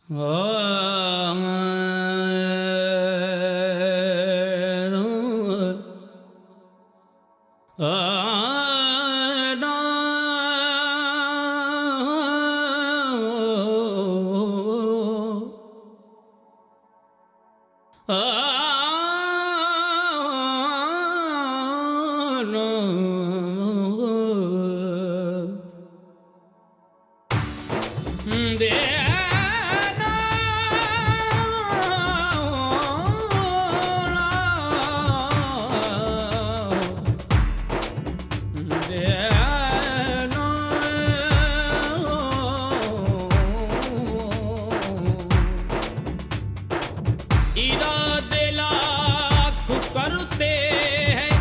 इरादे लाख करते हैं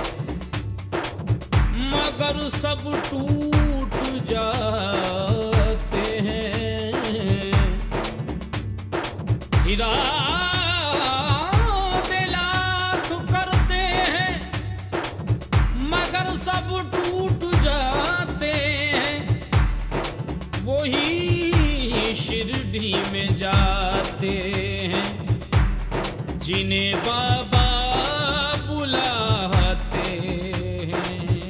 मगर सब टूट जाते हैं। इरादे लाख करते हैं मगर सब टूट जाते हैं। वही शिरडी में जाते हैं जिन्हें बाबा बुलाते हैं।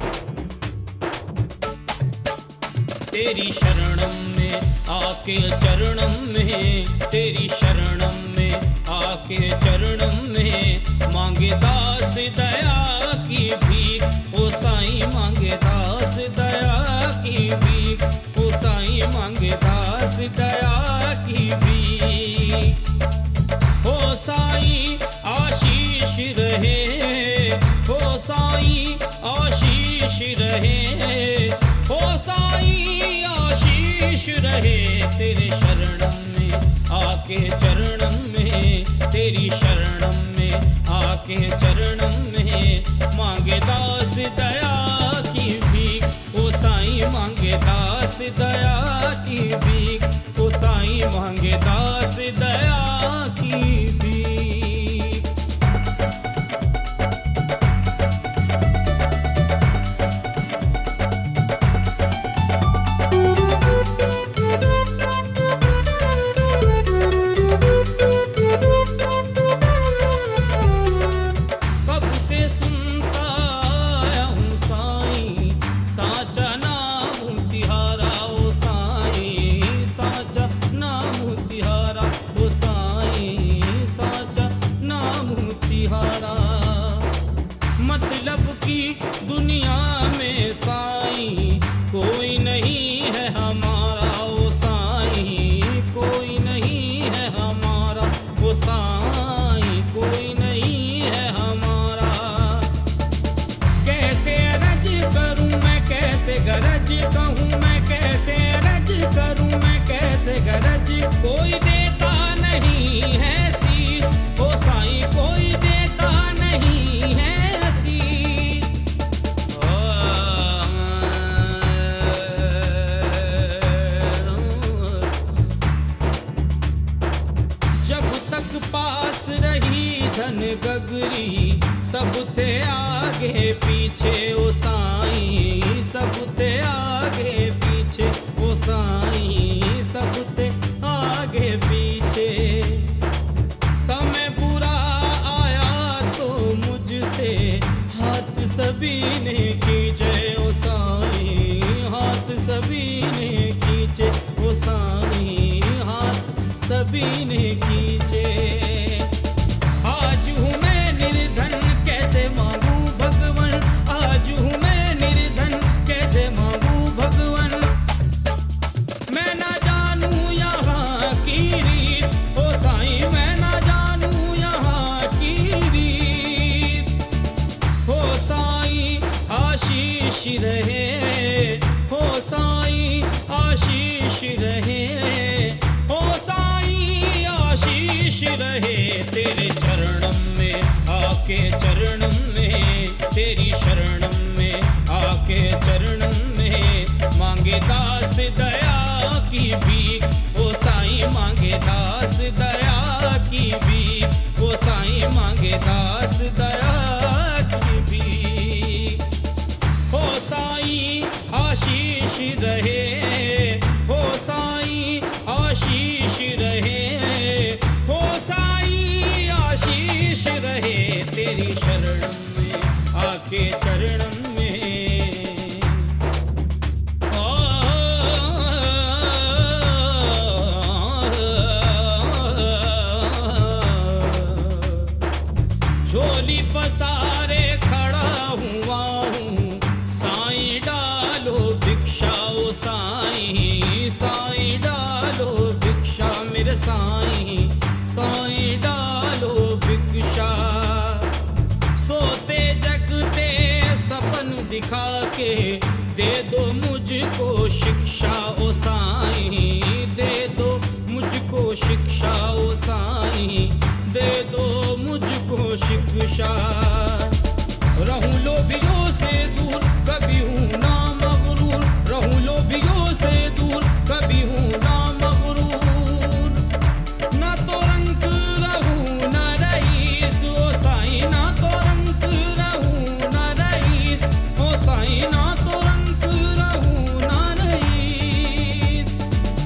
तेरी शरणम में आके चरणम में, तेरी शरणम में आके चरणम में मांगे दास दया की भीख। ओ साईं मांगे दास दया की भीख। ओ साईं मांगे दास दया की भीख। हो साईं आशीष रहे, हो साईं आशीष रहे, हो साईं आशीष रहे। तेरे शरणम में आके चरणम में, तेरी शरणम में आके चरणम में मांगे दास दया की भीख। ओ साईं मांगे दास दया की भीख। ओ साईं मांगे दास दया की भीख। कब से सुनता आया हूँ साईं साचा नाम तिहारा। ओ साईं साचा नाम तिहारा। ओ साईं साचा नाम तिहारा। मतलब की दुनिया में साईं कोई नहीं है हमारा। ओ साईं कोई नहीं है हमारा। ओ साईं कोई नहीं है हमारा। कैसे रज करूं मैं, कैसे गरज कहूं मैं, कैसे रज करूं मैं, कैसे गरज। कोई देता नहीं है सीख। ओ साईं कोई देता नहीं है सीख। जब तक पास रही धन गगरी सब थे आगे पीछे। ओ साईं सब थे आगे पीछे। ओ साईं सब थे आगे पीछे। समय बुरा आया तो मुझसे हाथ सभी ने खींचे। ओ साईं हाथ सभी ने खींचे। ओ साईं हाथ सभी ने खींचे। आज हूँ मैं निर्धन कैसे मांगू भगवन। आज हूँ मैं निर्धन कैसे मांगू भगवन। मैं ना जानूं यहाँ की रीत। ओ साईं मैं ना जानूं यहाँ की रीत। हो साईं आशीष रहे, हो साईं आशीष रहे, हो साईं आशीष रहे। तेरे चरणम में आके चरणम में, तेरी शरणम में आके चरणम में मांगे दास दया की भीख। ओ साईं मांगे दास दया की भीख। ओ साईं मांगे दास दया की भीख। हो साईं आशीष रहे, हो साईं आशीष साईं, साईं डालो भिक्षा। सोते जगते सपन दिखा के दे दो मुझको शिक्षा ओ साईं, दे दो मुझको शिक्षा ओ साईं, दे दो मुझको शिक्षा। रहूं लोभियों से दूर, कभी हूँ ना मगरूर, रहूं लोभियों से दूर, कभी हूँ ना मगरूर। ना तो रंग रहूं ना रईस ओ साईं, ना तो रंग रहूं ना रईस ओ साईं, ना तो रंग रहूं ना रईस।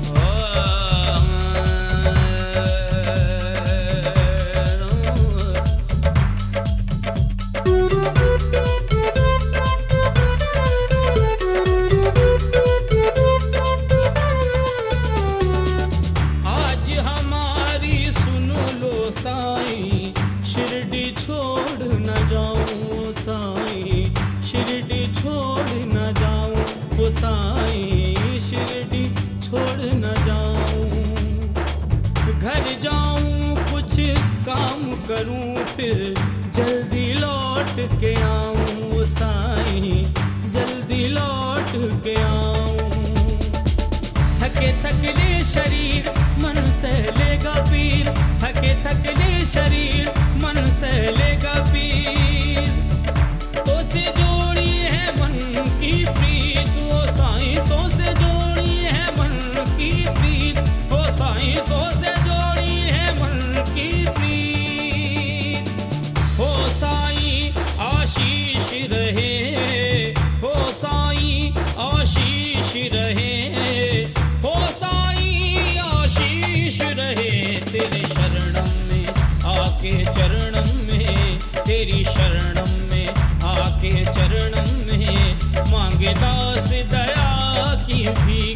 आज हमारी सुन लो साईं, शिरडी छोड़ न जाऊं साईं, शिरडी छोड़ न जाऊं ओ साईं, शिरडी छोड़ न जाऊं। घर जाऊं कुछ काम करूं, फिर जल्दी लौट के आऊं साईं, जल्दी लौट के आऊं। थके थकले शरीर मन से लेगा पीर, थके थकले शरीर मन से लेगा पीर। तो से जोड़ी है मन की प्रीत ओ साईं, तो से जोड़ी है मन की प्रीत ओ साईं, तो से जोड़ी है मन की प्रीत। हो साईं आशीष रहे, हो साईं आशीष रहे, हो साईं आशीष रहे। तेरे शरणम में आके चरणम में, तेरी शरणम में आके चरणम में, मांगे दास दया की भी